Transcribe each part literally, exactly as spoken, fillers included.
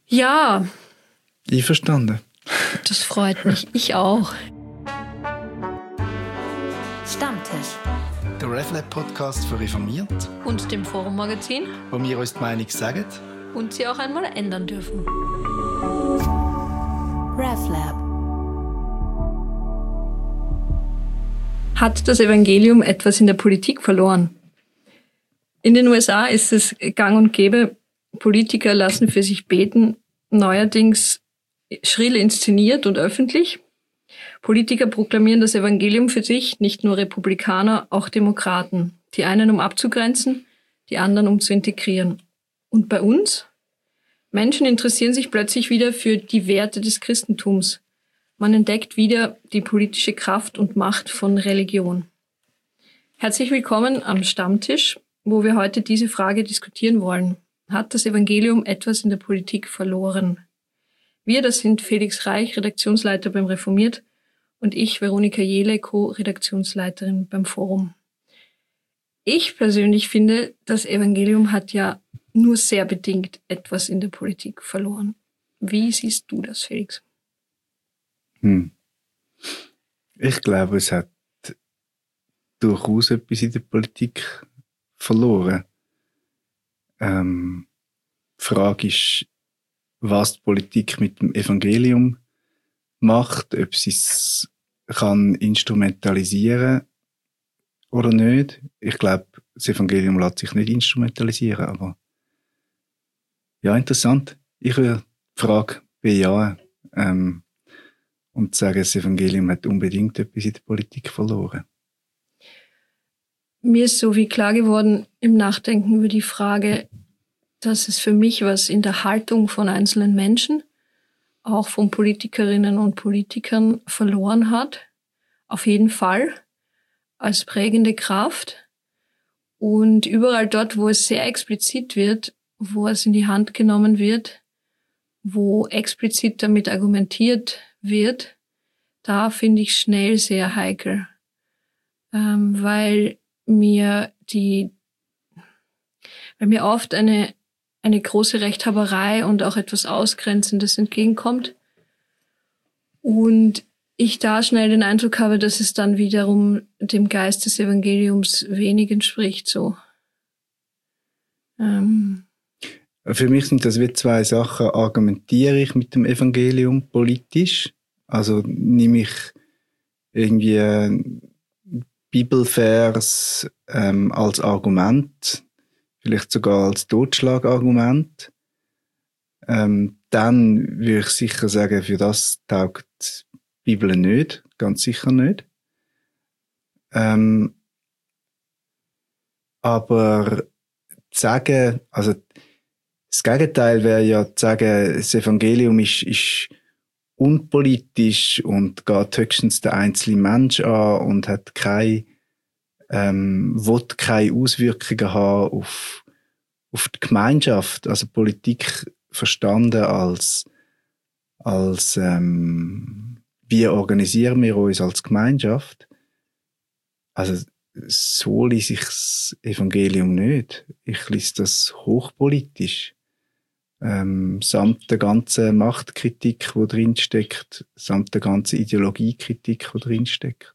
Ja. Einverstanden. Das freut mich. Ich auch. Stammtisch. Der RefLab-Podcast für Reformiert. Und dem Forum-Magazin. Wo wir uns die Meinung sagen. Und sie auch einmal ändern dürfen. RefLab. Hat das Evangelium etwas in der Politik verloren? In den U S A ist es gang und gäbe, Politiker lassen für sich beten, neuerdings schrill inszeniert und öffentlich. Politiker proklamieren das Evangelium für sich, nicht nur Republikaner, auch Demokraten. Die einen, um abzugrenzen, die anderen, um zu integrieren. Und bei uns? Menschen interessieren sich plötzlich wieder für die Werte des Christentums. Man entdeckt wieder die politische Kraft und Macht von Religion. Herzlich willkommen am Stammtisch, wo wir heute diese Frage diskutieren wollen. Hat das Evangelium etwas in der Politik verloren? Wir, das sind Felix Reich, Redaktionsleiter beim Reformiert, und ich, Veronika Jehle, Co-Redaktionsleiterin beim Forum. Ich persönlich finde, das Evangelium hat ja nur sehr bedingt etwas in der Politik verloren. Wie siehst du das, Felix? Hm. Ich glaube, es hat durchaus etwas in der Politik verloren. Ähm, die Frage ist, was die Politik mit dem Evangelium macht, ob sie es kann instrumentalisieren oder nicht. Ich glaube, das Evangelium lässt sich nicht instrumentalisieren, aber ja, interessant. Ich würde die Frage bejahen ähm, und sagen, das Evangelium hat unbedingt etwas in der Politik verloren. Mir ist so wie klar geworden im Nachdenken über die Frage, dass es für mich was in der Haltung von einzelnen Menschen, auch von Politikerinnen und Politikern verloren hat. Auf jeden Fall als prägende Kraft. Und überall dort, wo es sehr explizit wird, wo es in die Hand genommen wird, wo explizit damit argumentiert wird, da finde ich schnell sehr heikel. Ähm, weil mir die, weil mir oft eine, eine große Rechthaberei und auch etwas Ausgrenzendes entgegenkommt. Und ich da schnell den Eindruck habe, dass es dann wiederum dem Geist des Evangeliums wenig entspricht, so. Ähm. Für mich sind das wie zwei Sachen. Argumentiere ich mit dem Evangelium politisch? Also nehme ich irgendwie einen Bibelvers ähm, als Argument, vielleicht sogar als Totschlagargument. Ähm, dann würde ich sicher sagen, für das taugt die Bibel nicht, ganz sicher nicht. Ähm, aber zu sagen, also das Gegenteil wäre ja zu sagen, das Evangelium ist, ist unpolitisch und geht höchstens den einzelnen Mensch an und hat keine, ähm, will keine Auswirkungen haben auf, auf die Gemeinschaft. Also Politik verstanden als, als, ähm, wie organisieren wir uns als Gemeinschaft? Also, so lese ich das Evangelium nicht. Ich lese das hochpolitisch. Ähm, samt der ganzen Machtkritik, die drinsteckt, samt der ganzen Ideologiekritik, die drinsteckt.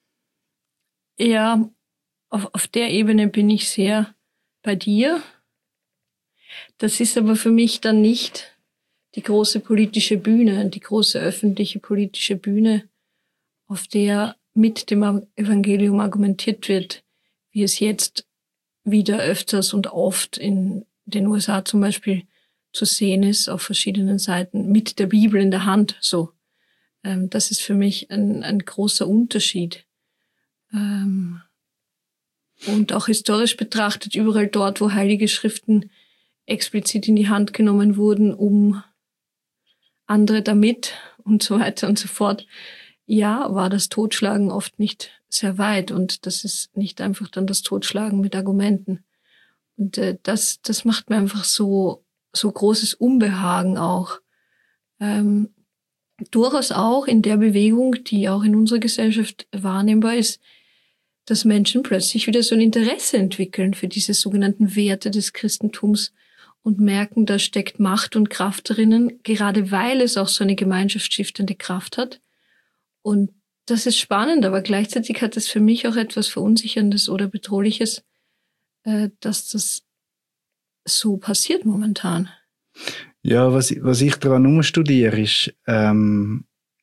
Ja, auf, auf der Ebene bin ich sehr bei dir. Das ist aber für mich dann nicht die große politische Bühne, die große öffentliche politische Bühne, auf der mit dem Evangelium argumentiert wird, wie es jetzt wieder öfters und oft in den U S A zum Beispiel zu sehen ist, auf verschiedenen Seiten, mit der Bibel in der Hand, so. Ähm, das ist für mich ein, ein großer Unterschied. Ähm, und auch historisch betrachtet, überall dort, wo heilige Schriften explizit in die Hand genommen wurden, um andere damit und so weiter und so fort, ja, war das Totschlagen oft nicht sehr weit, und das ist nicht einfach dann das Totschlagen mit Argumenten. Und äh, das, das macht mir einfach so so großes Unbehagen auch. Ähm, durchaus auch in der Bewegung, die auch in unserer Gesellschaft wahrnehmbar ist, dass Menschen plötzlich wieder so ein Interesse entwickeln für diese sogenannten Werte des Christentums und merken, da steckt Macht und Kraft drinnen, gerade weil es auch so eine gemeinschaftsstiftende Kraft hat. Und das ist spannend, aber gleichzeitig hat es für mich auch etwas Verunsicherndes oder Bedrohliches, äh, dass das so passiert momentan. Ja, was, was ich daran umstudiere, ist, ähm,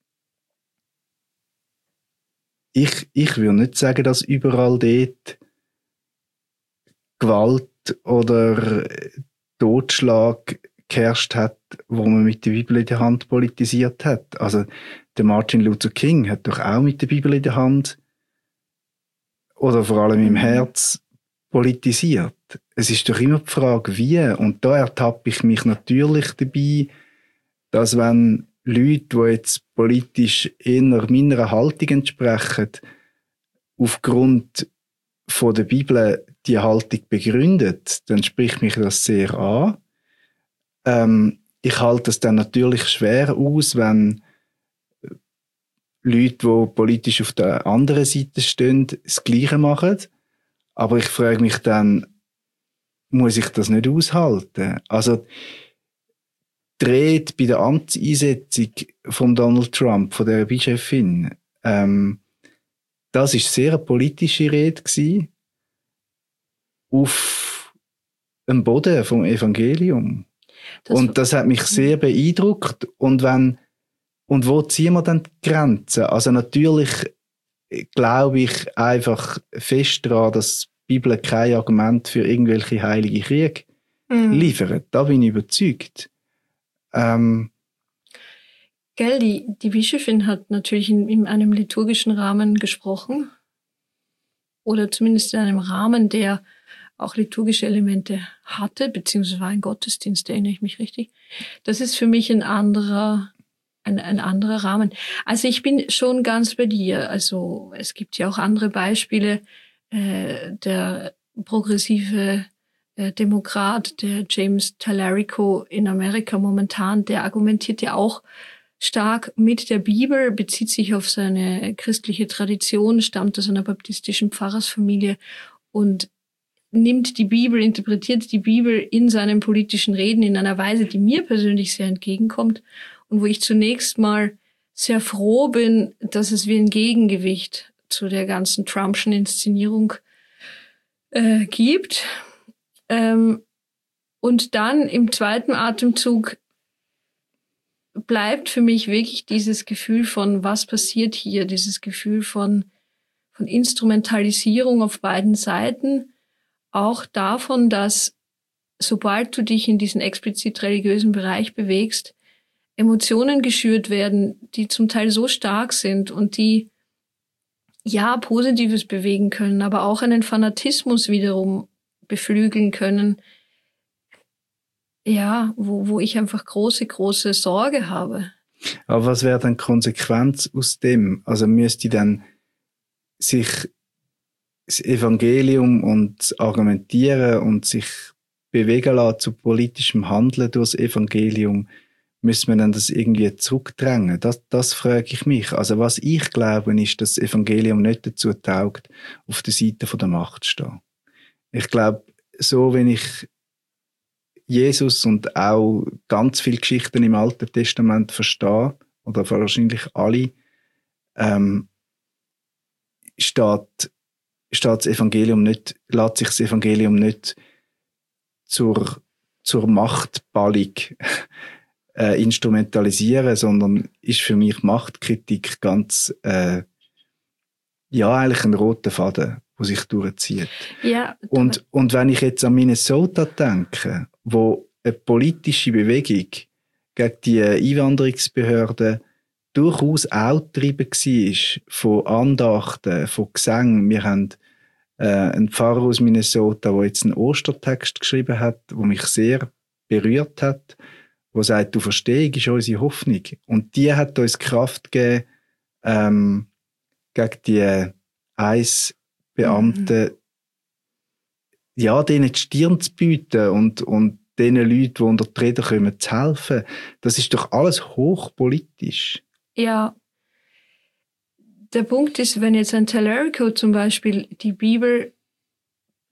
ich, ich würde nicht sagen, dass überall dort Gewalt oder Totschlag geherrscht hat, wo man mit der Bibel in der Hand politisiert hat. Also der Martin Luther King hat doch auch mit der Bibel in der Hand oder vor allem im Herz politisiert. Es ist doch immer die Frage, wie. Und da ertappe ich mich natürlich dabei, dass wenn Leute, die jetzt politisch eher meiner Haltung entsprechen, aufgrund von der Bibel die Haltung begründet, dann spricht mich das sehr an. Ähm, ich halte es dann natürlich schwer aus, wenn Leute, die politisch auf der anderen Seite stehen, das Gleiche machen. Aber ich frage mich dann, muss ich das nicht aushalten? Also, die Rede bei der Amtseinsetzung von Donald Trump, von der Bischöfin, ähm, das ist sehr eine politische Rede gewesen, auf dem Boden vom Evangelium. Das und das hat mich sehr beeindruckt. Und wenn, und wo ziehen wir dann die Grenzen? Also natürlich glaube ich einfach fest daran, dass die Bibel kein Argument für irgendwelche heilige Kriege mhm. liefert. Da bin ich überzeugt. Ähm, Gell, die, die Bischöfin hat natürlich in, in einem liturgischen Rahmen gesprochen. Oder zumindest in einem Rahmen, der auch liturgische Elemente hatte, beziehungsweise war ein Gottesdienst, erinnere ich mich richtig. Das ist für mich ein anderer, ein, ein anderer Rahmen. Also ich bin schon ganz bei dir. Also es gibt ja auch andere Beispiele. Äh, der progressive äh, Demokrat, der James Talarico in Amerika momentan, der argumentiert ja auch stark mit der Bibel, bezieht sich auf seine christliche Tradition, stammt aus einer baptistischen Pfarrersfamilie und nimmt die Bibel, interpretiert die Bibel in seinen politischen Reden in einer Weise, die mir persönlich sehr entgegenkommt und wo ich zunächst mal sehr froh bin, dass es wie ein Gegengewicht zu der ganzen Trumpschen Inszenierung äh, gibt. Ähm, und dann im zweiten Atemzug bleibt für mich wirklich dieses Gefühl von, was passiert hier, dieses Gefühl von, von Instrumentalisierung auf beiden Seiten, auch davon, dass sobald du dich in diesen explizit religiösen Bereich bewegst, Emotionen geschürt werden, die zum Teil so stark sind und die ja Positives bewegen können, aber auch einen Fanatismus wiederum beflügeln können, ja, wo, wo ich einfach große, große Sorge habe. Aber was wäre dann Konsequenz aus dem? Also müsste dann sich das Evangelium und das Argumentieren und sich bewegen lassen zu politischem Handeln durch das Evangelium, müssen wir dann das irgendwie zurückdrängen? Das, das frage ich mich. Also was ich glaube, ist, dass das Evangelium nicht dazu taugt, auf der Seite der Macht zu stehen. Ich glaube, so wenn ich Jesus und auch ganz viele Geschichten im Alten Testament verstehe, oder wahrscheinlich alle, ähm, steht, steht das Evangelium nicht, lässt sich das Evangelium nicht zur, zur Machtballung äh, instrumentalisieren, sondern ist für mich Machtkritik ganz, äh, ja, eigentlich ein roter Faden, der sich durchzieht. Ja, und, und wenn ich jetzt an Minnesota denke, wo eine politische Bewegung gegen die Einwanderungsbehörden durchaus auch getrieben war von Andachten, von Gesängen. Wir haben äh, einen Pfarrer aus Minnesota, der jetzt einen Ostertext geschrieben hat, der mich sehr berührt hat, der sagt, du Verstehung ist unsere Hoffnung. Und die hat uns Kraft gegeben, ähm, gegen die Eisbeamten, mhm. ja, denen die Stirn zu bieten und, und den Leuten, die unter die Räder kommen, zu helfen. Das ist doch alles hochpolitisch. Ja. Der Punkt ist, wenn jetzt ein Talarico zum Beispiel die Bibel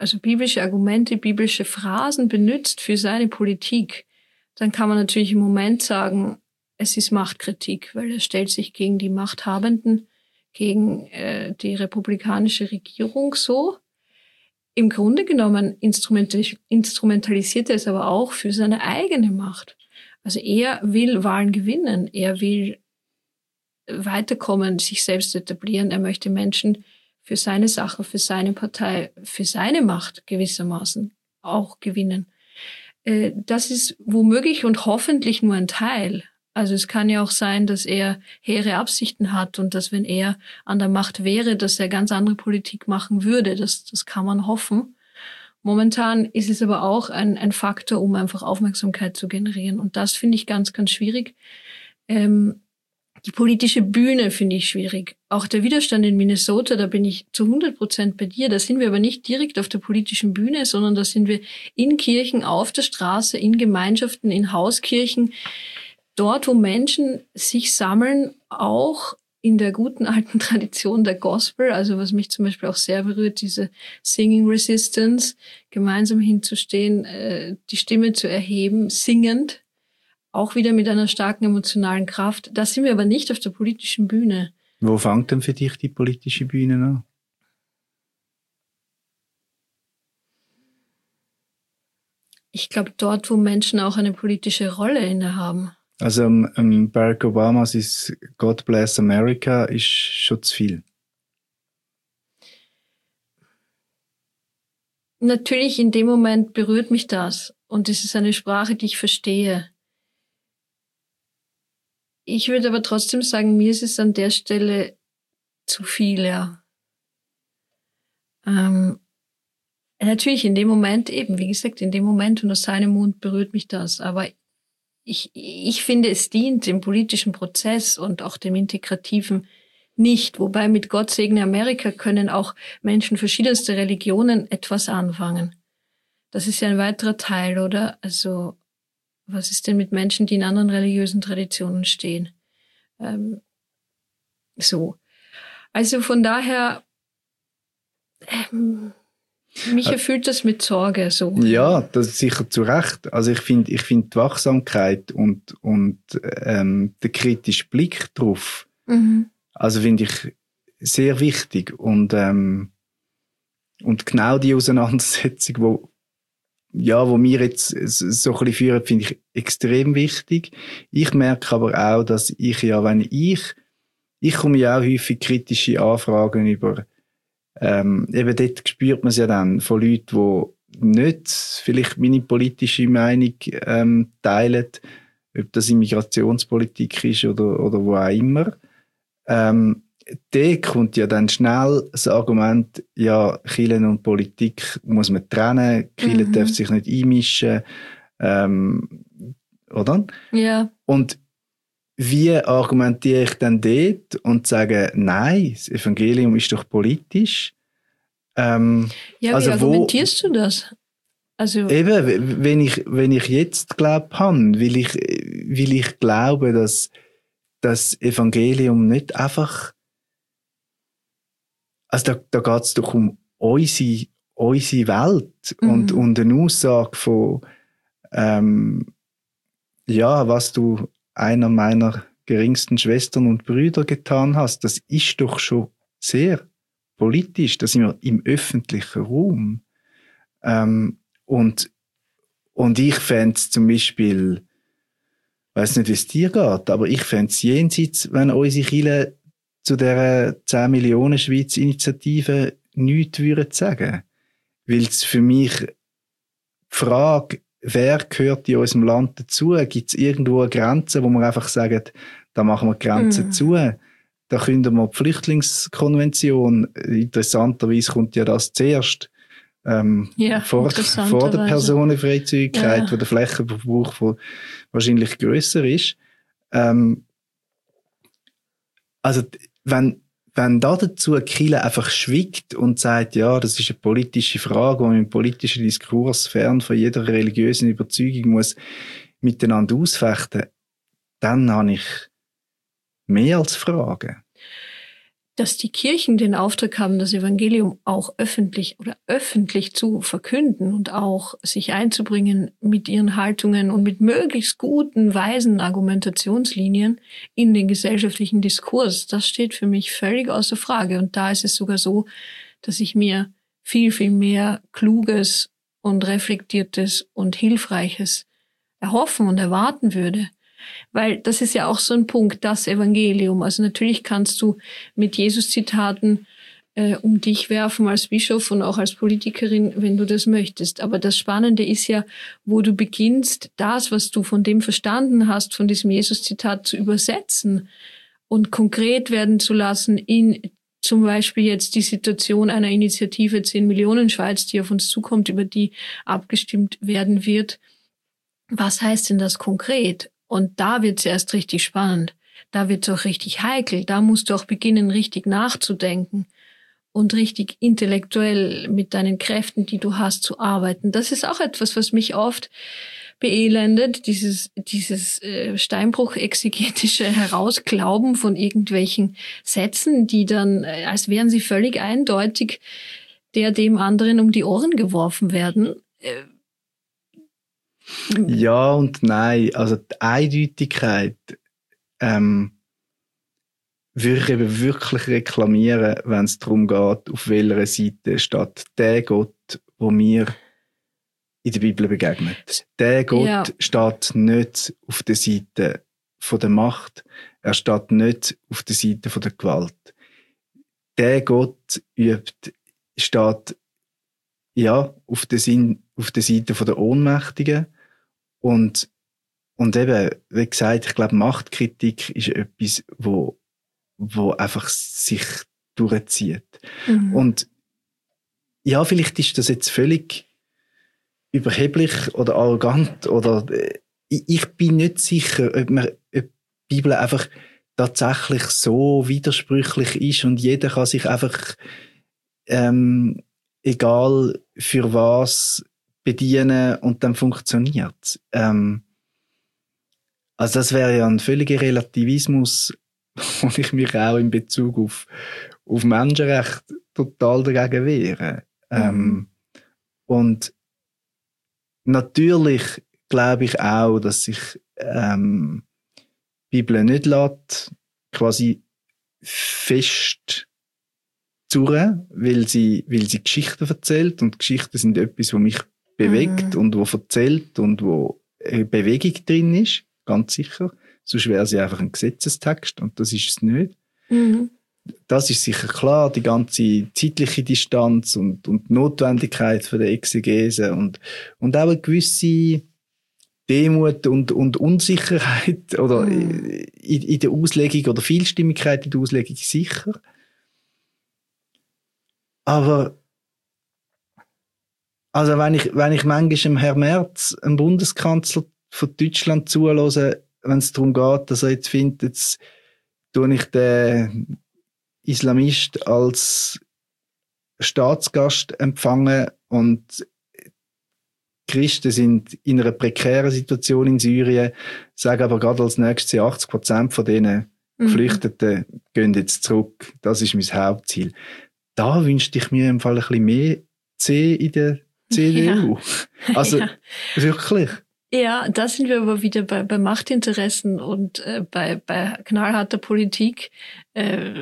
also biblische Argumente, biblische Phrasen benutzt für seine Politik, dann kann man natürlich im Moment sagen, es ist Machtkritik, weil er stellt sich gegen die Machthabenden, gegen äh, die republikanische Regierung so. Im Grunde genommen instrumentalis- instrumentalisiert er es aber auch für seine eigene Macht. Also er will Wahlen gewinnen, er will weiterkommen, sich selbst etablieren, er möchte Menschen für seine Sache, für seine Partei, für seine Macht gewissermaßen auch gewinnen. Äh, das ist womöglich und hoffentlich nur ein Teil. Also es kann ja auch sein, dass er hehre Absichten hat und dass, wenn er an der Macht wäre, dass er ganz andere Politik machen würde. Das, das kann man hoffen. Momentan ist es aber auch ein, ein Faktor, um einfach Aufmerksamkeit zu generieren. Und das finde ich ganz, ganz schwierig. Ähm, die politische Bühne finde ich schwierig. Auch der Widerstand in Minnesota, da bin ich zu hundert Prozent bei dir. Da sind wir aber nicht direkt auf der politischen Bühne, sondern da sind wir in Kirchen, auf der Straße, in Gemeinschaften, in Hauskirchen. Dort, wo Menschen sich sammeln, auch in der guten alten Tradition der Gospel, also was mich zum Beispiel auch sehr berührt, diese Singing Resistance, gemeinsam hinzustehen, die Stimme zu erheben, singend, auch wieder mit einer starken emotionalen Kraft. Da sind wir aber nicht auf der politischen Bühne. Wo fängt denn für dich die politische Bühne an? Ich glaube, dort, wo Menschen auch eine politische Rolle innehaben. Also ähm, Barack Obama, sein God Bless America ist schon zu viel. Natürlich, in dem Moment berührt mich das. Und es ist eine Sprache, die ich verstehe. Ich würde aber trotzdem sagen, mir ist es an der Stelle zu viel, ja. Ähm, natürlich in dem Moment eben, wie gesagt, in dem Moment und aus seinem Mund berührt mich das. Aber ich, ich finde, es dient dem politischen Prozess und auch dem Integrativen nicht. Wobei mit Gott segne Amerika können auch Menschen verschiedenster Religionen etwas anfangen. Das ist ja ein weiterer Teil, oder? Also, was ist denn mit Menschen, die in anderen religiösen Traditionen stehen? Ähm, so. Also von daher, ähm, mich erfüllt das mit Sorge. So. Ja, das ist sicher zu Recht. Also ich finde, ich finde die Wachsamkeit und, und ähm, der kritische Blick drauf, Mhm. also finde ich sehr wichtig. Und, ähm, und genau die Auseinandersetzung, wo ja, wo wir jetzt so ein bisschen führen, finde ich extrem wichtig. Ich merke aber auch, dass ich ja, wenn ich, ich komme ja auch häufig kritische Anfragen über, ähm, eben dort spürt man es ja dann von Leuten, die nicht vielleicht meine politische Meinung ähm, teilen, ob das Immigrationspolitik ist oder, oder wo auch immer. Ähm, da kommt ja dann schnell das Argument, ja, Kirche und Politik muss man trennen, Kirche Mhm. darf sich nicht einmischen, ähm, oder? Ja. Und wie argumentiere ich dann dort und sage, nein, das Evangelium ist doch politisch? Ähm, Ja, also wie argumentierst wo, du das? Also eben, wenn ich, wenn ich jetzt glaubt habe, will ich, will ich glauben, dass das Evangelium nicht einfach, also da, da geht es doch um unsere, unsere Welt mhm. und, und eine Aussage von, ähm, ja, was du einer meiner geringsten Schwestern und Brüder getan hast, das ist doch schon sehr politisch, da sind wir im öffentlichen Raum. Ähm, und, und ich fände es zum Beispiel, ich weiss nicht, wie es dir geht, aber ich fände es jenseits, wenn unsere Kirche zu dieser zehn Millionen Schweiz Initiative nichts würden sagen. Weil es für mich die Frage, wer gehört in unserem Land dazu? Gibt es irgendwo eine Grenze, wo man einfach sagt, da machen wir Grenzen mm. zu? Da können wir die Flüchtlingskonvention, interessanterweise kommt ja das zuerst, ähm, ja, vor, vor der Personenfreizügigkeit, ja. wo der Flächenverbrauch von wahrscheinlich grösser ist. Ähm, also, wenn, wenn da dazu die Kirche einfach schwiegt und sagt, ja, das ist eine politische Frage, wo man im politischen Diskurs fern von jeder religiösen Überzeugung muss miteinander ausfechten, dann habe ich mehr als Fragen. dass die Kirchen den Auftrag haben, das Evangelium auch öffentlich oder öffentlich zu verkünden und auch sich einzubringen mit ihren Haltungen und mit möglichst guten, weisen Argumentationslinien in den gesellschaftlichen Diskurs. Das steht für mich völlig außer Frage. Und da ist es sogar so, dass ich mir viel, viel mehr Kluges und Reflektiertes und Hilfreiches erhoffen und erwarten würde. Weil das ist ja auch so ein Punkt, das Evangelium. Also natürlich kannst du mit Jesus-Zitaten äh, um dich werfen als Bischof und auch als Politikerin, wenn du das möchtest. Aber das Spannende ist ja, wo du beginnst, das, was du von dem verstanden hast, von diesem Jesus-Zitat zu übersetzen und konkret werden zu lassen in zum Beispiel jetzt die Situation einer Initiative zehn Millionen Schweiz, die auf uns zukommt, über die abgestimmt werden wird. Was heißt denn das konkret? Und da wird es erst richtig spannend. Da wird es auch richtig heikel. Da musst du auch beginnen, richtig nachzudenken und richtig intellektuell mit deinen Kräften, die du hast, zu arbeiten. Das ist auch etwas, was mich oft beelendet, dieses dieses äh, Steinbruch-exegetische Herausglauben von irgendwelchen Sätzen, die dann, äh, als wären sie völlig eindeutig, der dem anderen um die Ohren geworfen werden. Äh, Ja und nein. Also die Eindeutigkeit ähm, würde ich eben wirklich reklamieren, wenn es darum geht, auf welcher Seite steht der Gott, wo mir in der Bibel begegnet. Der Gott Ja. steht nicht auf der Seite von der Macht, er steht nicht auf der Seite von der Gewalt. Der Gott übt, steht ja auf der, Sinn, auf der Seite von der Ohnmächtigen. Und, und eben, wie gesagt, ich glaube, Machtkritik ist etwas, wo, wo einfach sich durchzieht. Mhm. Und ja, vielleicht ist das jetzt völlig überheblich oder arrogant oder äh, ich, ich bin nicht sicher, ob, man, ob die Bibel einfach tatsächlich so widersprüchlich ist und jeder kann sich einfach ähm, egal für was bedienen und dann funktioniert. Ähm, also das wäre ja ein völliger Relativismus, wo ich mich auch in Bezug auf, auf Menschenrecht total dagegen wehre. Mhm. Ähm, und natürlich glaube ich auch, dass sich ähm, die Bibel nicht lässt, quasi fest zurren, weil sie, weil sie Geschichten erzählt und Geschichten sind etwas, was mich bewegt mhm. und wo erzählt und wo eine Bewegung drin ist, ganz sicher. Sonst wäre sie einfach ein Gesetzestext und das ist es nicht. Mhm. Das ist sicher klar, die ganze zeitliche Distanz und, und die Notwendigkeit von der Exegese und, und auch eine gewisse Demut und, und Unsicherheit oder mhm. in, in der Auslegung oder Vielstimmigkeit in der Auslegung sicher. Aber also wenn ich, wenn ich manchmal dem Herrn Merz, einem Bundeskanzler von Deutschland zuhöre, wenn es darum geht, dass er jetzt findet, jetzt tue ich den Islamist als Staatsgast empfangen und Christen sind in einer prekären Situation in Syrien, sagen aber gerade als nächstes achtzig Prozent von diesen mhm. Geflüchteten gehen jetzt zurück. Das ist mein Hauptziel. Da wünschte ich mir im Fall ein bisschen mehr C in der C D U. Ja. Also ja. Wirklich. Ja, da sind wir aber wieder bei, bei Machtinteressen und äh, bei, bei knallharter Politik. Äh,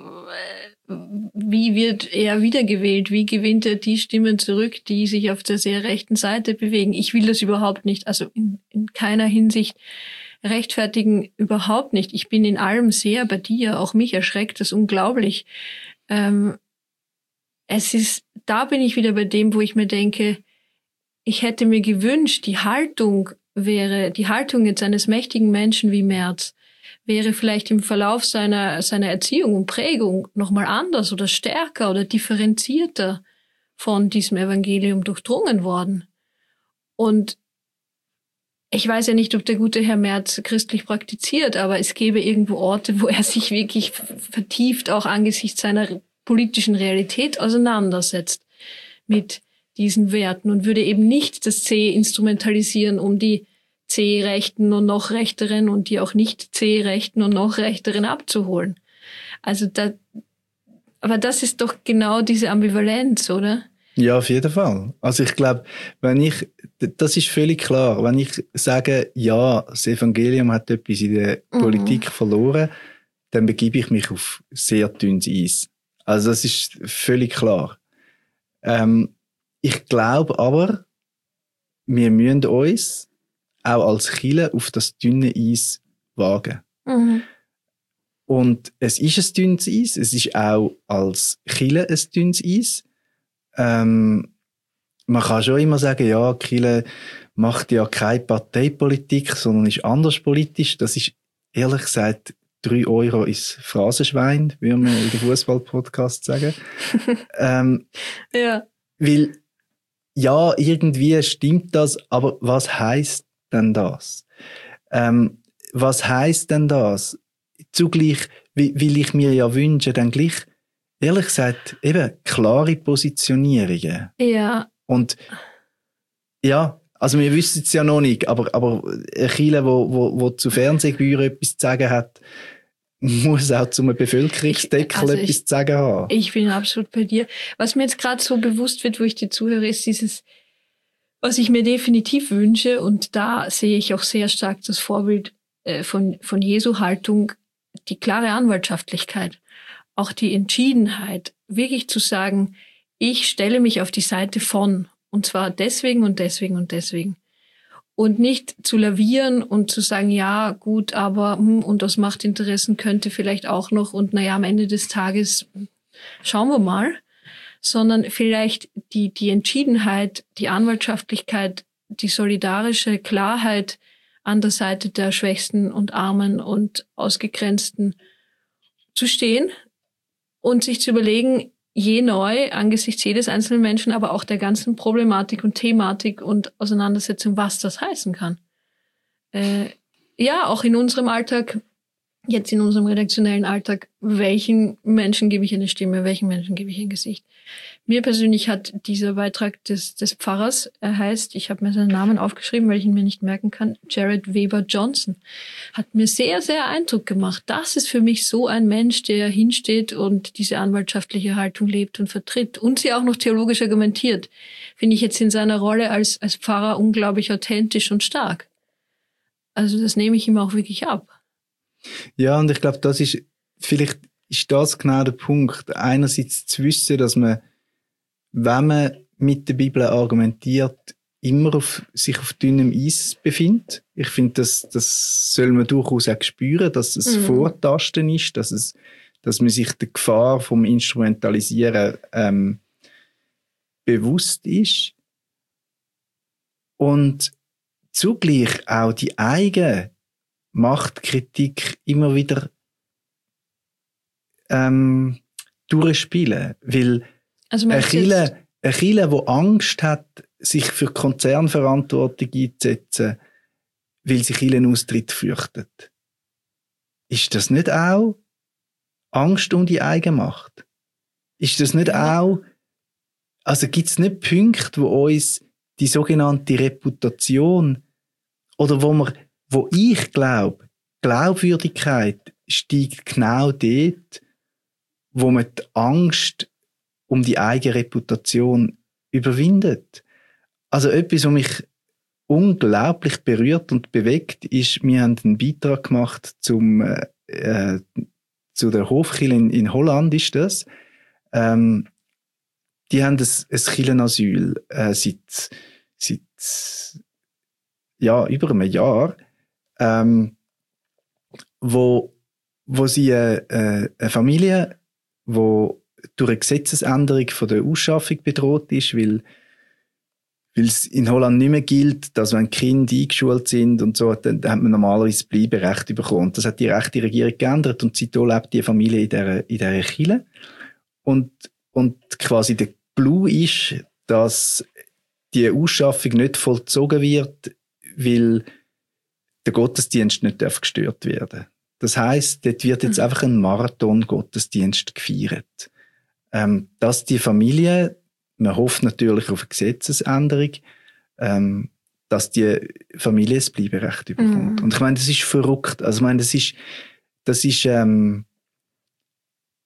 wie wird er wiedergewählt? Wie gewinnt er die Stimmen zurück, die sich auf der sehr rechten Seite bewegen? Ich will das überhaupt nicht, also in, in keiner Hinsicht rechtfertigen, überhaupt nicht. Ich bin in allem sehr bei dir. Auch mich erschreckt das unglaublich. Ähm, es ist, da bin ich wieder bei dem, wo ich mir denke, ich hätte mir gewünscht, die Haltung wäre, die Haltung jetzt eines mächtigen Menschen wie Merz wäre vielleicht im Verlauf seiner, seiner Erziehung und Prägung nochmal anders oder stärker oder differenzierter von diesem Evangelium durchdrungen worden. Und ich weiß ja nicht, ob der gute Herr Merz christlich praktiziert, aber es gäbe irgendwo Orte, wo er sich wirklich vertieft auch angesichts seiner politischen Realität auseinandersetzt mit diesen Werten und würde eben nicht das C instrumentalisieren, um die C-Rechten und noch Rechteren und die auch nicht C-Rechten und noch Rechteren abzuholen. Also da, aber das ist doch genau diese Ambivalenz, oder? Ja, auf jeden Fall. Also ich glaube, wenn ich, das ist völlig klar, wenn ich sage, ja, das Evangelium hat etwas in der mhm. Politik verloren, dann begebe ich mich auf sehr dünnes Eis. Also das ist völlig klar. Ähm, ich glaube aber, wir müssen uns auch als Kirche auf das dünne Eis wagen. Mhm. Und es ist ein dünnes Eis, es ist auch als Kirche ein dünnes Eis. Ähm, man kann schon immer sagen, ja, die Kirche macht ja keine Parteipolitik, sondern ist anders politisch. Das ist ehrlich gesagt drei Euro ins Phrasenschwein, würde man in der Fußball-Podcast sagen. ähm, ja. Weil, ja, irgendwie stimmt das, aber was heisst denn das? Ähm, was heisst denn das? Zugleich, will ich mir ja wünschen, dann gleich, ehrlich gesagt, eben klare Positionierungen. Ja. Und ja, also wir wissen es ja noch nicht, aber, aber eine Kirche, wo, wo, wo zu Fernsehgebühren etwas zu sagen hat, muss auch zum Bevölkerungsdeckel also etwas ich, zu sagen haben. Ich bin absolut bei dir. Was mir jetzt gerade so bewusst wird, wo ich dir zuhöre, ist dieses, was ich mir definitiv wünsche, und da sehe ich auch sehr stark das Vorbild äh, von, von Jesu Haltung, die klare Anwaltschaftlichkeit, auch die Entschiedenheit, wirklich zu sagen, ich stelle mich auf die Seite von, und zwar deswegen und deswegen und deswegen. Und nicht zu lavieren und zu sagen, ja, gut, aber hm, und aus Machtinteressen könnte vielleicht auch noch, und naja, am Ende des Tages schauen wir mal, sondern vielleicht die, die Entschiedenheit, die Anwaltschaftlichkeit, die solidarische Klarheit an der Seite der Schwächsten und Armen und Ausgegrenzten zu stehen und sich zu überlegen, je neu angesichts jedes einzelnen Menschen, aber auch der ganzen Problematik und Thematik und Auseinandersetzung, was das heißen kann. Äh, ja, auch in unserem Alltag, jetzt in unserem redaktionellen Alltag, welchen Menschen gebe ich eine Stimme, welchen Menschen gebe ich ein Gesicht. Mir persönlich hat dieser Beitrag des, des Pfarrers, er heißt, ich habe mir seinen Namen aufgeschrieben, weil ich ihn mir nicht merken kann, Jared Weber Johnson, hat mir sehr, sehr Eindruck gemacht. Das ist für mich so ein Mensch, der hinsteht und diese anwaltschaftliche Haltung lebt und vertritt und sie auch noch theologisch argumentiert. Finde ich jetzt in seiner Rolle als, als Pfarrer unglaublich authentisch und stark. Also das nehme ich ihm auch wirklich ab. Ja, und ich glaube, das ist, vielleicht ist das genau der Punkt. Einerseits zu wissen, dass man, wenn man mit der Bibel argumentiert, immer auf, sich auf dünnem Eis befindet. Ich finde, das, das soll man durchaus auch spüren, dass es mhm. Vortasten ist, dass es, dass man sich der Gefahr vom Instrumentalisieren ähm, bewusst ist. Und zugleich auch die eigene Machtkritik immer wieder ähm, durchspielen. Weil also eine Kirche, eine Kirche, die Angst hat, sich für Konzernverantwortung einzusetzen, weil sie Kirchenaustritt fürchtet. Ist das nicht auch Angst um die Eigenmacht? Ist das nicht ja. auch, also gibt es nicht Punkte, wo uns die sogenannte Reputation oder wo wir Wo ich glaube, Glaubwürdigkeit steigt genau dort, wo man die Angst um die eigene Reputation überwindet. Also etwas, was mich unglaublich berührt und bewegt, ist, wir haben einen Beitrag gemacht zum, äh, zu der Hofkirche in, in Holland, ist das. Ähm, die haben ein, ein Kirchenasyl äh, seit, seit ja, über einem Jahr. Ähm, wo, wo sie äh, eine Familie, wo durch eine Gesetzesänderung von der Ausschaffung bedroht ist, weil, weil es in Holland nicht mehr gilt, dass wenn Kinder eingeschult sind und so, dann, dann hat man normalerweise das Bleiberecht bekommen. Das hat die rechte Regierung geändert und seitdem lebt die Familie in dieser, in dieser Kirche. Und, und quasi der Clou ist, dass die Ausschaffung nicht vollzogen wird, weil der Gottesdienst nicht gestört werden. Das heisst, dort wird jetzt mhm. einfach ein Marathon-Gottesdienst gefeiert. Ähm, dass die Familie, man hofft natürlich auf eine Gesetzesänderung, ähm, dass die Familie das Bleiberecht bekommt. Mhm. Und ich meine, das ist verrückt. Also ich meine, das ist, das ist, ähm,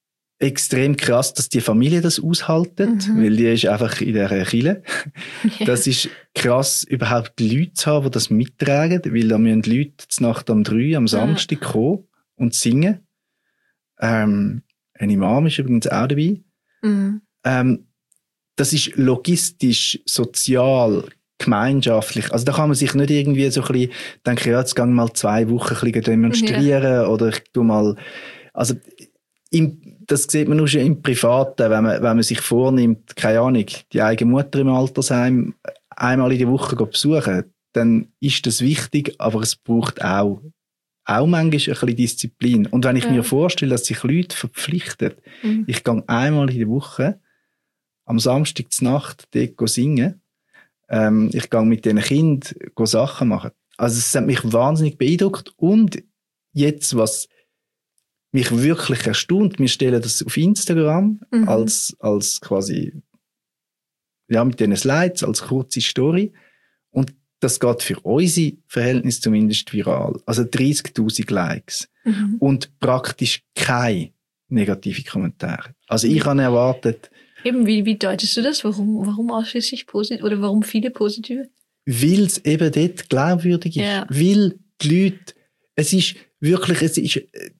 extrem krass, dass die Familie das aushalten, mhm. weil die ist einfach in dieser Kirche. Ja. Das ist krass, überhaupt Leute zu haben, die das mittragen, weil da müssen Leute zur Nacht um drei am Samstag ja. kommen und singen. Ähm, ein Imam ist übrigens auch dabei. Mhm. Ähm, das ist logistisch, sozial, gemeinschaftlich. Also da kann man sich nicht irgendwie so ein bisschen denken, ja, jetzt gehe ich mal zwei Wochen ein bisschen demonstrieren ja. oder ich tu mal, also im, das sieht man nur schon im Privaten, wenn man, wenn man sich vornimmt, keine Ahnung, die eigene Mutter im Altersheim einmal in der Woche besuchen, dann ist das wichtig, aber es braucht auch, auch manchmal ein bisschen Disziplin. Und wenn ich ja. mir vorstelle, dass sich Leute verpflichten, mhm. ich gehe einmal in der Woche am Samstag zur Nacht dort singen, ähm, ich gehe mit diesen Kindern Sachen machen. Also es hat mich wahnsinnig beeindruckt und jetzt, was mich wirklich erstaunt, wir stellen das auf Instagram mhm. als, als quasi, ja, mit diesen Slides, als kurze Story. Und das geht für unsere Verhältnisse zumindest viral. Also dreißigtausend Likes. Mhm. Und praktisch keine negative Kommentare. Also ich habe erwartet. Eben, wie, wie deutest du das? Warum, warum ausschließlich positiv oder warum viele positive? Weil es eben dort glaubwürdig ist. Ja. Weil die Leute, es ist wirklich, es ist,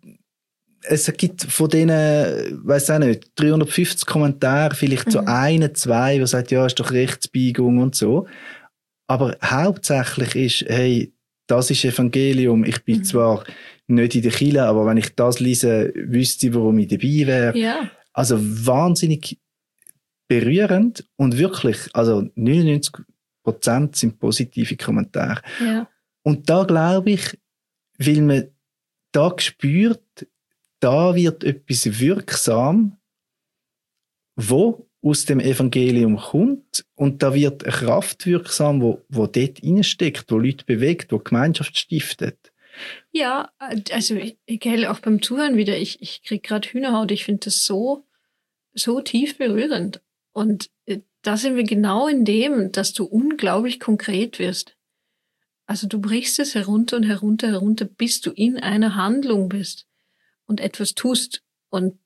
es gibt von denen, weiss auch nicht, dreihundertfünfzig Kommentare, vielleicht mhm. so eine, zwei, die sagt, ja, ist doch Rechtsbiegung und so. Aber hauptsächlich ist, hey, das ist Evangelium. Ich bin mhm. zwar nicht in der Kirche, aber wenn ich das lese, wüsste ich, warum ich dabei wäre. Ja. Also wahnsinnig berührend und wirklich, also neunundneunzig Prozent sind positive Kommentare. Ja. Und da glaube ich, weil man da spürt, da wird etwas wirksam, wo aus dem Evangelium kommt und da wird eine Kraft wirksam, wo, wo dort reinsteckt, wo Leute bewegt, wo Gemeinschaft stiftet. Ja, also egal, auch beim Zuhören wieder, ich, ich kriege gerade Hühnerhaut, ich finde das so, so tief berührend. Und da sind wir genau in dem, dass du unglaublich konkret wirst. Also du brichst es herunter und herunter, herunter, bis du in einer Handlung bist und etwas tust. Und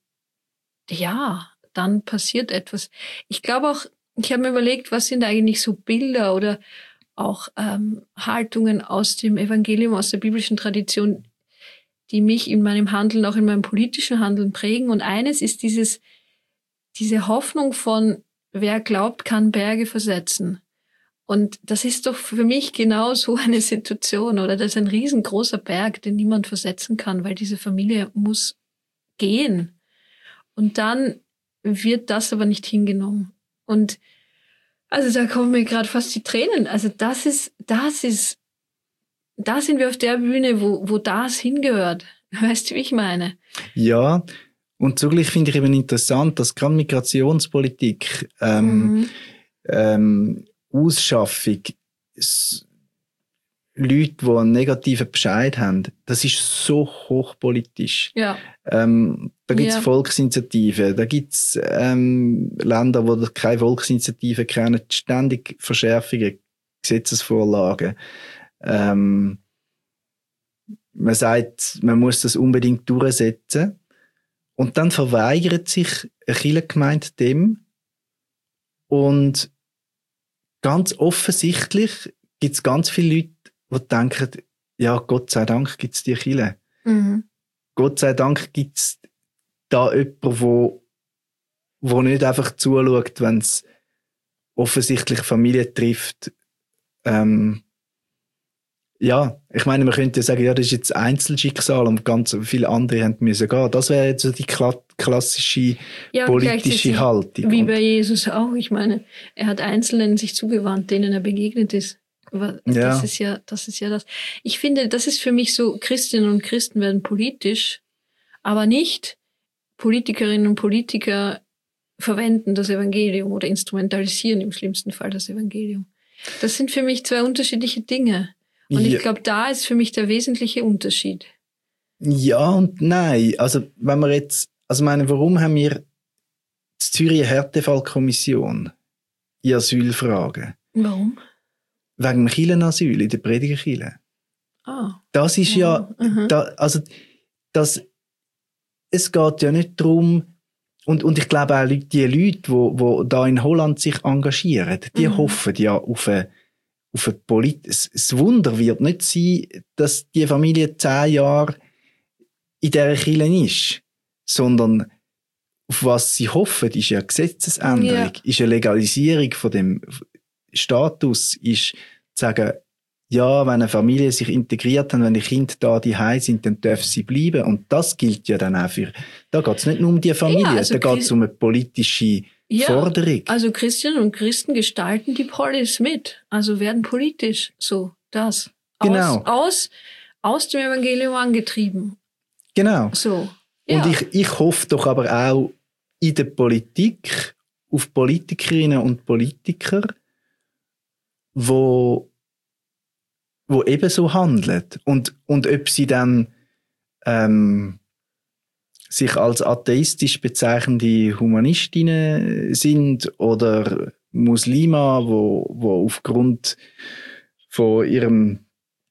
ja, dann passiert etwas. Ich glaube auch, ich habe mir überlegt, was sind eigentlich so Bilder oder auch ähm, Haltungen aus dem Evangelium, aus der biblischen Tradition, die mich in meinem Handeln, auch in meinem politischen Handeln prägen. Und eines ist dieses, diese Hoffnung von, wer glaubt, kann Berge versetzen. Und das ist doch für mich genau so eine Situation, oder? Das ist ein riesengroßer Berg, den niemand versetzen kann, weil diese Familie muss gehen. Und dann wird das aber nicht hingenommen. Und also da kommen mir gerade fast die Tränen. Also das ist, das ist, da sind wir auf der Bühne, wo, wo das hingehört. Weißt du, wie ich meine? Ja, und zugleich finde ich eben interessant, dass gerade Migrationspolitik, ähm, mhm. ähm, Ausschaffung, s- Leute, die einen negativen Bescheid haben, das ist so hochpolitisch. Ja. Ähm, da gibt's Ja. Volksinitiativen, da gibt's ähm, Länder, wo keine Volksinitiativen kennen, ständig Verschärfungen, Gesetzesvorlagen. Ähm, man sagt, man muss das unbedingt durchsetzen. Und dann verweigert sich eine Kirchengemeinde dem. Und ganz offensichtlich gibt es ganz viele Leute, die denken, ja, Gott sei Dank gibt es die Kirche. Mhm. Gott sei Dank gibt es da jemanden, wo, wo nicht einfach zuschaut, wenn es offensichtlich Familie trifft. Ähm, ja, ich meine, man könnte ja sagen, ja, das ist jetzt Einzelschicksal und ganz viele andere haben müssen gehen. Das wäre jetzt so die kla- klassische Ja, politische Haltung. Wie Und- bei Jesus auch. Ich meine, er hat Einzelnen sich zugewandt, denen er begegnet ist. Aber Ja. das ist ja, das ist ja das. Ich finde, das ist für mich so, Christinnen und Christen werden politisch, aber nicht Politikerinnen und Politiker verwenden das Evangelium oder instrumentalisieren im schlimmsten Fall das Evangelium. Das sind für mich zwei unterschiedliche Dinge. Und Ja. ich glaube, da ist für mich der wesentliche Unterschied. Ja und nein. Also, wenn wir jetzt, also, ich meine, warum haben wir die Zürcher Härtefallkommission in Asylfragen? Warum? Wegen dem Kirchenasyl in der Predigerkirche. Ah. Das ist ja, Ja, mhm. da, also, das, es geht ja nicht darum, und, und ich glaube auch die Leute, die wo, wo da in Holland sich engagieren, die mhm. hoffen ja auf eine, auf eine Polit- das Wunder wird nicht sein, dass die Familie zehn Jahre in dieser Kirche ist, sondern auf was sie hoffen, ist eine Gesetzesänderung, ja. ist eine Legalisierung von dem Status, ist zu sagen, ja, wenn eine Familie sich integriert hat, wenn die Kinder da die Hause sind, dann dürfen sie bleiben. Und das gilt ja dann auch für, da geht es nicht nur um die Familie, ja, also da geht es um eine politische ja, Forderung. Also Christinnen und Christen gestalten die Polis mit, also werden politisch, so, das. Genau. Aus, aus, aus dem Evangelium angetrieben. Genau. So. Ja. Und ich, ich hoffe doch aber auch in der Politik auf Politikerinnen und Politiker, wo wo eben so handeln. Und, und ob sie dann ähm, sich als atheistisch bezeichnende Humanistinnen sind oder Muslima, wo, wo aufgrund von ihrem,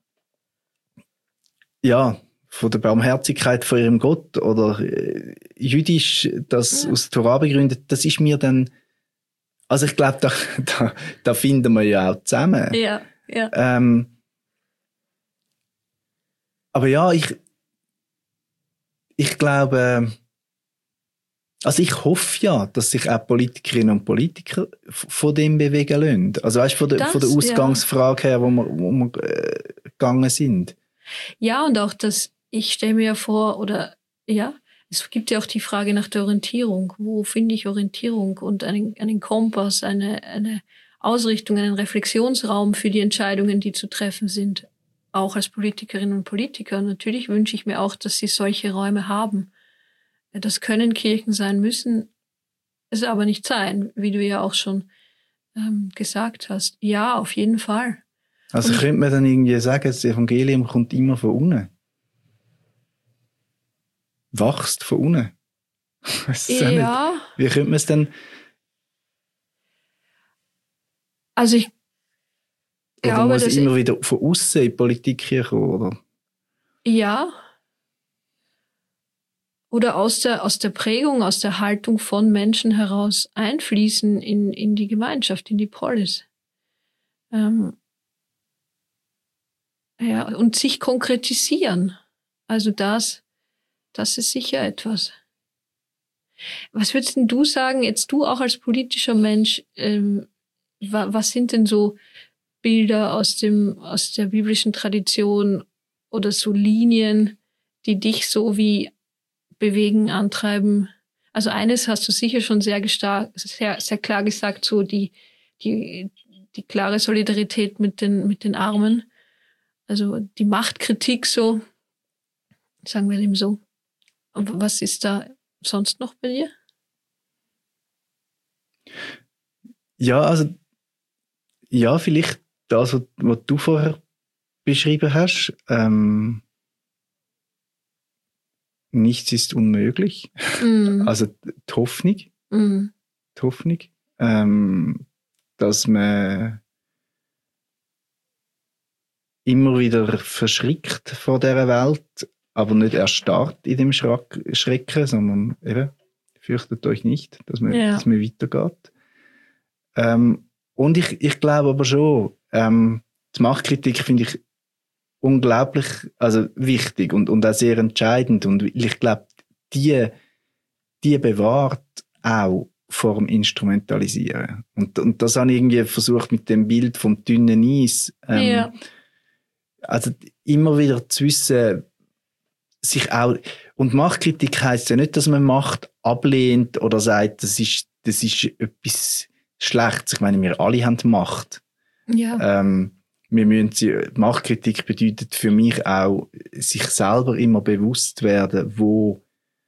ja, von der Barmherzigkeit von ihrem Gott oder äh, jüdisch das ja. aus der Torah begründet, das ist mir dann, also ich glaube, da, da, da finden wir ja auch zusammen. Ja, ja. Ähm, aber ja, ich, ich glaube, also ich hoffe ja, dass sich auch Politikerinnen und Politiker von dem bewegen lassen. Also weißt du, von der, das, von der Ausgangsfrage ja. her, wo wir, wo wir äh, gegangen sind. Ja, und auch das, ich stelle mir ja vor, oder ja, es gibt ja auch die Frage nach der Orientierung. Wo finde ich Orientierung und einen, einen Kompass, eine, eine Ausrichtung, einen Reflexionsraum für die Entscheidungen, die zu treffen sind. Auch als Politikerinnen und Politiker. Natürlich wünsche ich mir auch, dass sie solche Räume haben. Das können Kirchen sein, müssen es aber nicht sein, wie du ja auch schon ähm, gesagt hast. Ja, auf jeden Fall. Also und könnte man dann irgendwie sagen, das Evangelium kommt immer von unten? Wächst von unten? Ja. Nicht. Wie könnte man es denn? Also ich Oder glaube, muss dass immer wieder von außen in die Politik kommen, oder? Ja. Oder aus der, aus der Prägung, aus der Haltung von Menschen heraus einfließen in, in die Gemeinschaft, in die Polis. Ähm, ja, und sich konkretisieren. Also das, das ist sicher etwas. Was würdest denn du sagen, jetzt du auch als politischer Mensch, ähm, wa, was sind denn so Bilder aus dem, aus der biblischen Tradition oder so Linien, die dich so wie bewegen, antreiben? Also eines hast du sicher schon sehr gestar- sehr, sehr klar gesagt, so die, die, die klare Solidarität mit den, mit den Armen. Also die Machtkritik so, sagen wir dem so. Und was ist da sonst noch bei dir? Ja, also, ja, vielleicht das, was, was du vorher beschrieben hast. Ähm, nichts ist unmöglich. Mm. Also die Hoffnung. Mm. Die Hoffnung. Ähm, dass man immer wieder verschrickt vor dieser Welt, aber nicht erstarrt in dem Schreck, Schrecken, sondern eben, fürchtet euch nicht, dass man, ja. dass man weitergeht. Ähm, und ich, ich glaube aber schon, ähm, die Machtkritik finde ich unglaublich, also wichtig und, und auch sehr entscheidend. Und ich glaube, die, die bewahrt auch vor dem Instrumentalisieren. Und, und das habe ich irgendwie versucht mit dem Bild vom dünnen Eis. Ähm, ja. Also immer wieder zu wissen, sich auch, und Machtkritik heisst ja nicht, dass man Macht ablehnt oder sagt, das ist, das ist etwas Schlechtes. Ich meine, wir alle haben Macht. Ja. Ähm, wir müssen sie, Machtkritik bedeutet für mich auch, sich selber immer bewusst werden, wo,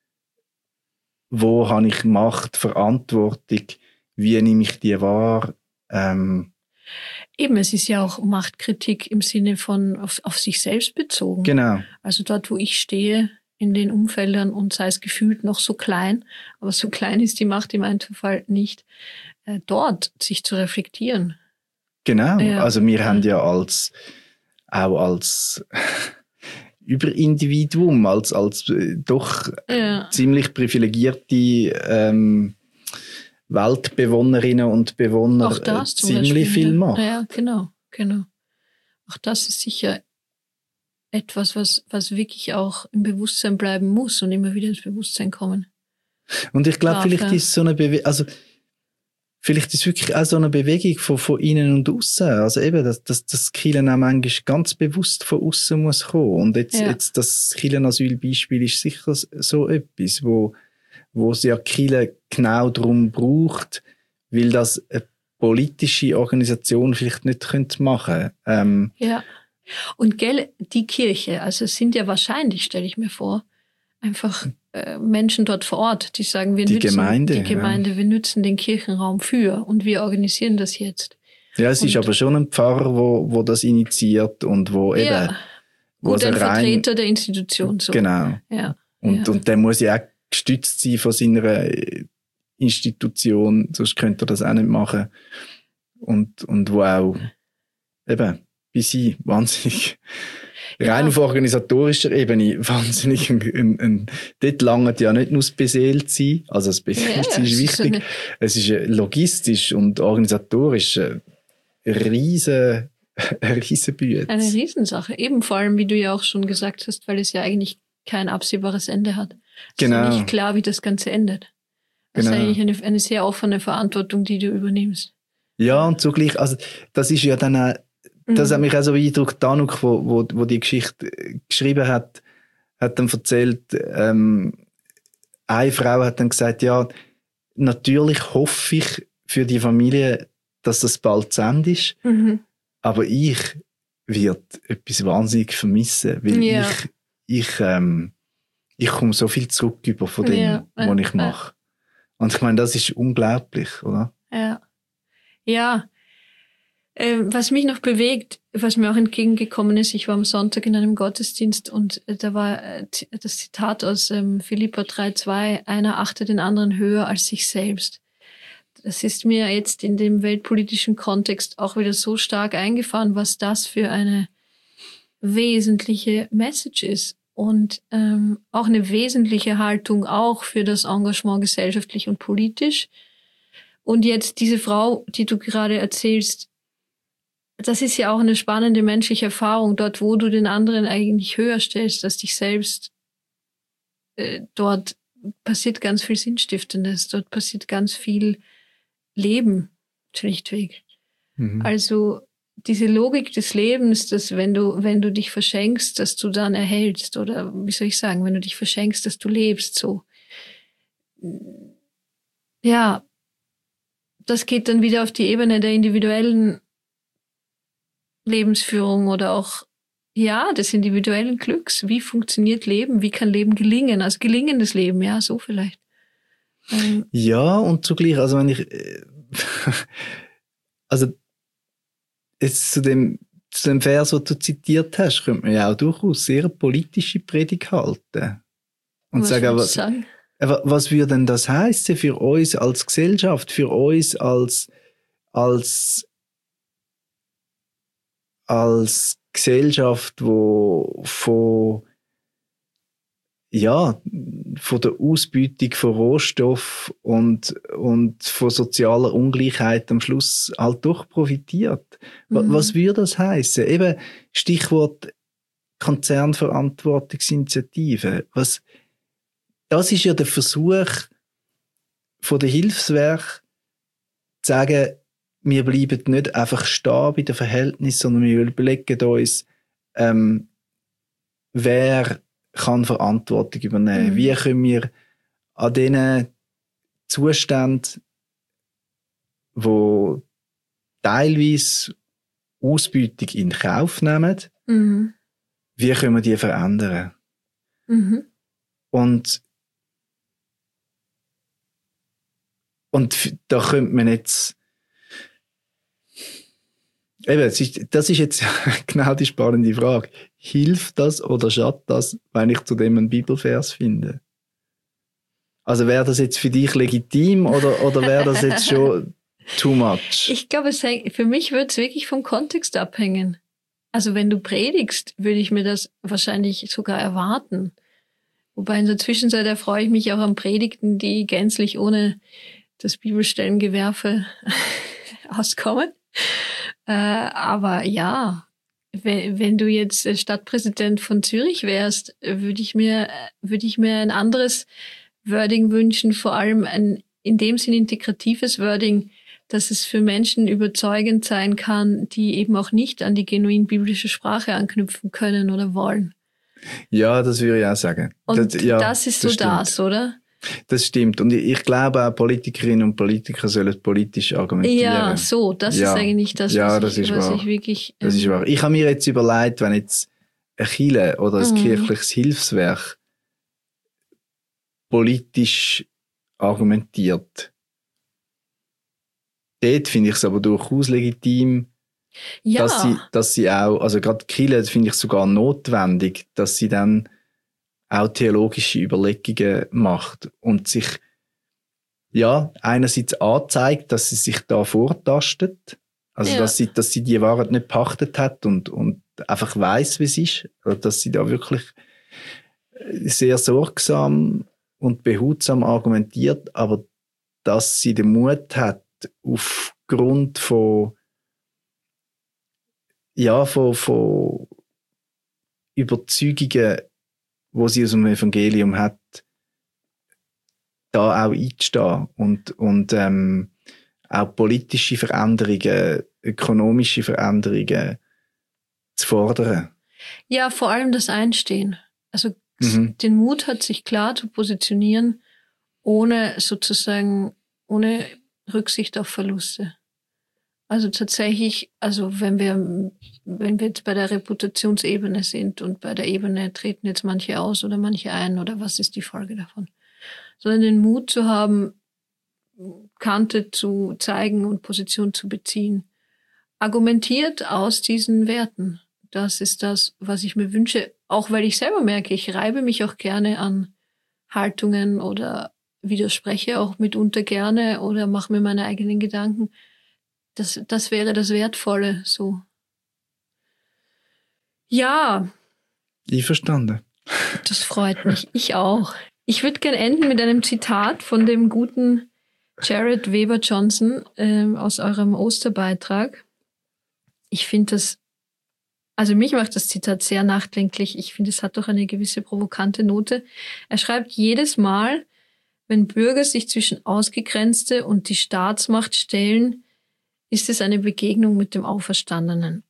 wo habe ich Macht, Verantwortung, wie nehme ich die wahr. Ähm, Eben, es ist ja auch Machtkritik im Sinne von auf, auf sich selbst bezogen. Genau. Also dort, wo ich stehe, in den Umfeldern und sei es gefühlt noch so klein, aber so klein ist die Macht im Einzelfall nicht, äh, dort sich zu reflektieren. Genau, ja. Also wir haben ja als, auch als, Überindividuum, als, als äh, doch Ja. ziemlich privilegierte ähm, Weltbewohnerinnen und Bewohner Auch das äh, zum ziemlich Beispiel, viel ja. machen. Ja, genau, genau. Auch das ist sicher etwas, was, was wirklich auch im Bewusstsein bleiben muss und immer wieder ins Bewusstsein kommen. Und ich glaube, Darf, vielleicht ja. ist so eine Bewegung, also vielleicht ist wirklich auch so eine Bewegung von, von innen und außen. Also eben, dass, dass das Kirchen auch manchmal ganz bewusst von außen muss kommen. Und jetzt, Ja. jetzt das Kirchenasyl-Beispiel ist sicher so etwas, wo, wo es ja Kirche genau darum braucht, weil das eine politische Organisation vielleicht nicht könnte machen. Ähm, Ja. Und gell, die Kirche, also es sind ja wahrscheinlich, stelle ich mir vor, einfach äh, Menschen dort vor Ort, die sagen, wir Die nützen Gemeinde, die Gemeinde, ja. wir nützen den Kirchenraum für und wir organisieren das jetzt. ja, es ist Und- aber schon ein Pfarrer, wo, wo das initiiert und wo eben, Ja, wo gut, es ein rein, Vertreter der Institution. So. genau. Ja. Und, ja. und der muss ja auch gestützt sein von seiner Institution, sonst könnte er das auch nicht machen. Und, und wo auch eben bei sie wahnsinnig, Ja. rein auf organisatorischer Ebene wahnsinnig, ein, ein, ein, dort langt ja nicht nur das beseelt sein, also das beseelt Ja, sein ist es ist wichtig, eine- es ist äh, logistisch und organisatorisch eine riesen, eine riesen Bühne. Eine Riesensache. Eben vor allem, wie du ja auch schon gesagt hast, weil es ja eigentlich kein absehbares Ende hat. Es Genau. ist ja nicht klar, wie das Ganze endet. Das Genau. ist eigentlich eine, eine sehr offene Verantwortung, die du übernimmst. Ja, und zugleich, also das ist ja dann auch, das Mhm. hat mich auch so beeindruckt, Danuk, wo, wo, wo die Geschichte äh, geschrieben hat, hat dann erzählt, ähm, eine Frau hat dann gesagt, ja, natürlich hoffe ich für die Familie, dass das bald zu Ende ist, Mhm. aber ich werde etwas wahnsinnig vermissen, weil Ja. ich, ich, ähm, ich komme so viel zurück über von dem, Ja, äh, was ich mache. Und ich meine, das ist unglaublich, oder? Ja. Ja. Ähm, was mich noch bewegt, was mir auch entgegengekommen ist, ich war am Sonntag in einem Gottesdienst und äh, da war äh, z- das Zitat aus ähm, Philipper drei zwei, einer achte den anderen höher als sich selbst. Das ist mir jetzt in dem weltpolitischen Kontext auch wieder so stark eingefahren, was das für eine wesentliche Message ist und ähm, auch eine wesentliche Haltung auch für das Engagement gesellschaftlich und politisch. Und jetzt diese Frau, die du gerade erzählst, das ist ja auch eine spannende menschliche Erfahrung, dort, wo du den anderen eigentlich höher stellst als dich selbst. Äh, dort passiert ganz viel Sinnstiftendes, dort passiert ganz viel Leben, schlichtweg. Mhm. Also diese Logik des Lebens, dass wenn du, wenn du dich verschenkst, dass du dann erhältst, oder wie soll ich sagen, wenn du dich verschenkst, dass du lebst, so. Ja, das geht dann wieder auf die Ebene der individuellen Lebensführung oder auch, ja, des individuellen Glücks. Wie funktioniert Leben? Wie kann Leben gelingen? Also gelingendes Leben, ja, so vielleicht. Ähm, Ja, und zugleich, also wenn ich, äh, also jetzt zu dem, zu dem Vers, den du zitiert hast, könnte man ja auch durchaus sehr eine politische Predigt halten. Und was sagen, würdest du was, sagen? aber was würde denn das heißen für uns als Gesellschaft, für uns als, als, als Gesellschaft, wo von, ja, von der Ausbeutung von Rohstoff und, und von sozialer Ungleichheit am Schluss halt doch profitiert. Wa- Mhm. Was würde das heißen? Eben Stichwort Konzernverantwortungsinitiative. Was, das ist ja der Versuch von der Hilfswerk zu sagen, wir bleiben nicht einfach stehen bei den Verhältnissen, sondern wir überlegen uns, ähm, wer kann Verantwortung übernehmen. Mhm. Wie können wir an diesen Zuständen, wo teilweise Ausbeutung in Kauf nehmen, Mhm. wie können wir die verändern? Mhm. Und und f- da könnte man jetzt eben, es ist, das ist jetzt genau die spannende Frage. Hilft das oder schadet das, wenn ich zu dem einen Bibelvers finde? Also wäre das jetzt für dich legitim oder, oder wäre das jetzt schon too much? Ich glaube, es hängt, für mich wird es wirklich vom Kontext abhängen. Also wenn du predigst, würde ich mir das wahrscheinlich sogar erwarten. Wobei in der Zwischenzeit erfreue ich mich auch an Predigten, die gänzlich ohne das Bibelstellengewerfe auskommen. Äh, aber ja, wenn, wenn du jetzt Stadtpräsident von Zürich wärst, würde ich mir, würde ich mir ein anderes Wording wünschen, vor allem ein in dem Sinn integratives Wording, dass es für Menschen überzeugend sein kann, die eben auch nicht an die genuin biblische Sprache anknüpfen können oder wollen. Ja, das würde ich auch sagen. Und das, ja, das ist so das, das, oder? Das stimmt. Und ich, ich glaube auch, Politikerinnen und Politiker sollen politisch argumentieren. Ja, so, das ja. ist eigentlich das, ja, was, das ich, ist was wahr. ich wirklich... Ähm, das ist wahr. Ich habe mir jetzt überlegt, wenn jetzt eine Kirche oder ein Mhm. kirchliches Hilfswerk politisch argumentiert, dort finde ich es aber durchaus legitim, ja, dass sie, dass sie auch, also gerade die Kirche finde ich sogar notwendig, dass sie dann auch theologische Überlegungen macht und sich, ja, einerseits anzeigt, dass sie sich da vortastet, also Ja. dass sie, dass sie die Wahrheit nicht pachtet hat und, und einfach weiss, wie es ist, oder dass sie da wirklich sehr sorgsam und behutsam argumentiert, aber dass sie den Mut hat, aufgrund von, ja, von, von Überzeugungen, wo sie aus dem Evangelium hat, da auch einzustehen und, und ähm, auch politische Veränderungen, ökonomische Veränderungen zu fordern. ja, vor allem das Einstehen. Also Mhm. den Mut hat, sich klar zu positionieren, ohne sozusagen, ohne Rücksicht auf Verluste. Also tatsächlich, also wenn wir, wenn wir jetzt bei der Reputationsebene sind und bei der Ebene treten jetzt manche aus oder manche ein oder was ist die Folge davon? Sondern den Mut zu haben, Kante zu zeigen und Position zu beziehen. Argumentiert aus diesen Werten. Das ist das, was ich mir wünsche. Auch weil ich selber merke, ich reibe mich auch gerne an Haltungen oder widerspreche auch mitunter gerne oder mache mir meine eigenen Gedanken. Das, das wäre das Wertvolle, so. Ja, Einverstanden. das freut mich. Ich auch. Ich würde gern enden mit einem Zitat von dem guten Jared Weber Johnson ähm, aus eurem Osterbeitrag. Ich finde das, also mich macht das Zitat sehr nachdenklich. Ich finde, es hat doch eine gewisse provokante Note. Er schreibt, jedes Mal, wenn Bürger sich zwischen Ausgegrenzte und die Staatsmacht stellen, ist es eine Begegnung mit dem Auferstandenen.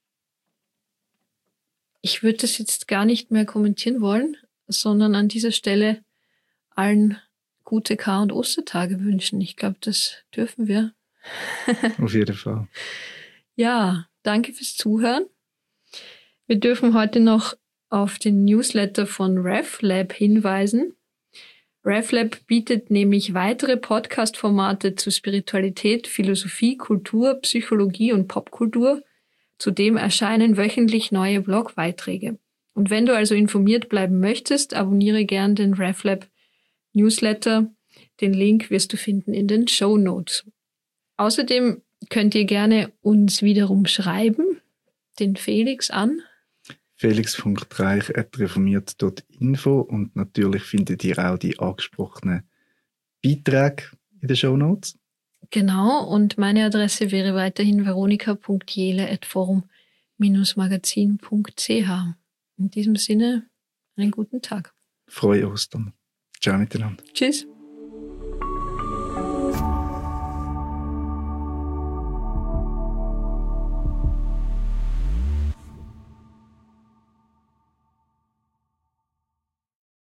Ich würde das jetzt gar nicht mehr kommentieren wollen, sondern an dieser Stelle allen gute Kar- und Ostertage wünschen. Ich glaube, das dürfen wir. Auf jeden Fall. Ja, danke fürs Zuhören. Wir dürfen heute noch auf den Newsletter von RefLab hinweisen. RefLab bietet nämlich weitere Podcast-Formate zu Spiritualität, Philosophie, Kultur, Psychologie und Popkultur. Zudem erscheinen wöchentlich neue Blogbeiträge. Und wenn du also informiert bleiben möchtest, abonniere gern den RefLab Newsletter. Den Link wirst du finden in den Shownotes. Außerdem könnt ihr gerne uns wiederum schreiben, den Felix an felix punkt reich at reformiert punkt info und natürlich findet ihr auch die angesprochenen Beiträge in den Shownotes. Genau, und meine Adresse wäre weiterhin veronika punkt jele at forum magazin punkt c h. In diesem Sinne, einen guten Tag. Frohe Ostern. Ciao miteinander. Tschüss.